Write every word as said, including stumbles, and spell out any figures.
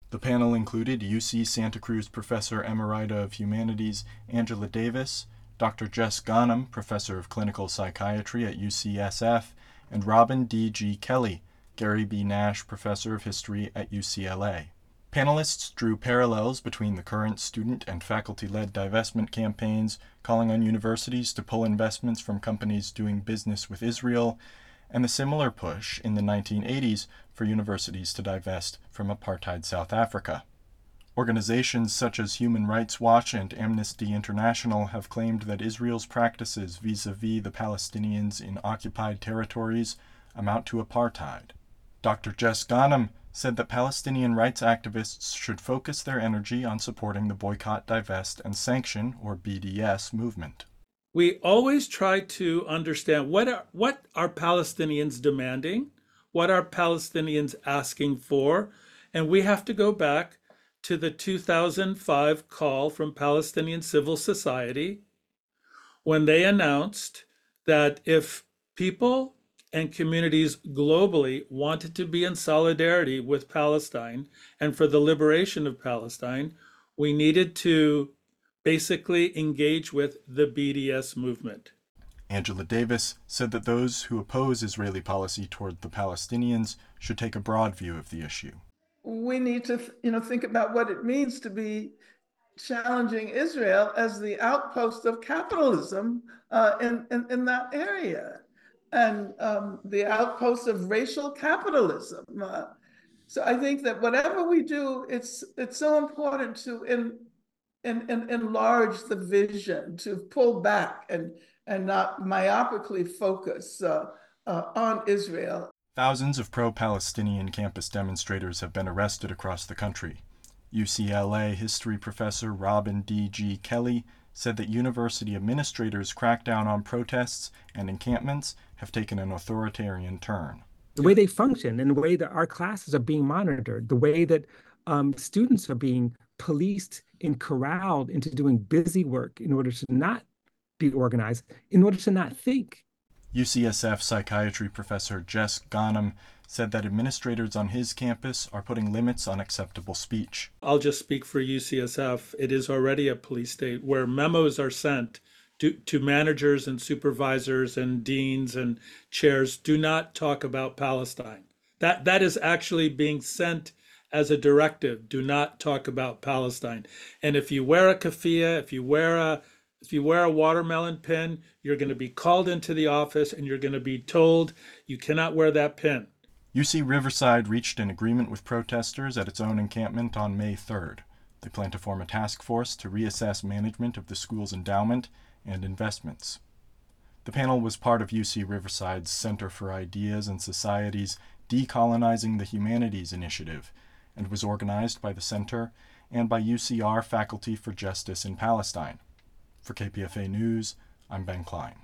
The panel included U C Santa Cruz Professor Emerita of Humanities Angela Davis, Doctor Jess Ghanem, Professor of Clinical Psychiatry at U C S F, and Robin D G. Kelly, Gary B. Nash Professor of History at U C L A. Panelists drew parallels between the current student and faculty-led divestment campaigns calling on universities to pull investments from companies doing business with Israel, and the similar push in the nineteen eighties for universities to divest from apartheid South Africa. Organizations such as Human Rights Watch and Amnesty International have claimed that Israel's practices vis-a-vis the Palestinians in occupied territories amount to apartheid. Doctor Jess Ghanem said that Palestinian rights activists should focus their energy on supporting the Boycott, Divest, and Sanction, or B D S, movement. We always try to understand what are, what are Palestinians demanding, what are Palestinians asking for, and we have to go back to the two thousand five call from Palestinian civil society when they announced that if people and communities globally wanted to be in solidarity with Palestine and for the liberation of Palestine, we needed to basically engage with the B D S movement. Angela Davis said that those who oppose Israeli policy toward the Palestinians should take a broad view of the issue. We need to, you know, think about what it means to be challenging Israel as the outpost of capitalism uh, in, in, in that area, and um, the outpost of racial capitalism. Uh, so I think that whatever we do, it's it's so important to in, in, in, enlarge the vision, to pull back and, and not myopically focus uh, uh, on Israel. Thousands of pro-Palestinian campus demonstrators have been arrested across the country. U C L A history professor Robin D G. Kelly said that university administrators' crackdown on protests and encampments have taken an authoritarian turn. The way they function and the way that our classes are being monitored, the way that um, students are being policed and corralled into doing busy work in order to not be organized, in order to not think. U C S F psychiatry professor Jess Ghanem said that administrators on his campus are putting limits on acceptable speech. I'll just speak for U C S F. It is already a police state where memos are sent to, to managers and supervisors and deans and chairs, do not talk about Palestine. That that is actually being sent as a directive. Do not talk about Palestine. And if you wear a keffiyeh, if you wear a If you wear a watermelon pin, you're going to be called into the office and you're going to be told you cannot wear that pin. U C Riverside reached an agreement with protesters at its own encampment on May third. They plan to form a task force to reassess management of the school's endowment and investments. The panel was part of U C Riverside's Center for Ideas and Society's Decolonizing the Humanities initiative and was organized by the center and by U C R Faculty for Justice in Palestine. For K P F A News, I'm Ben Klein.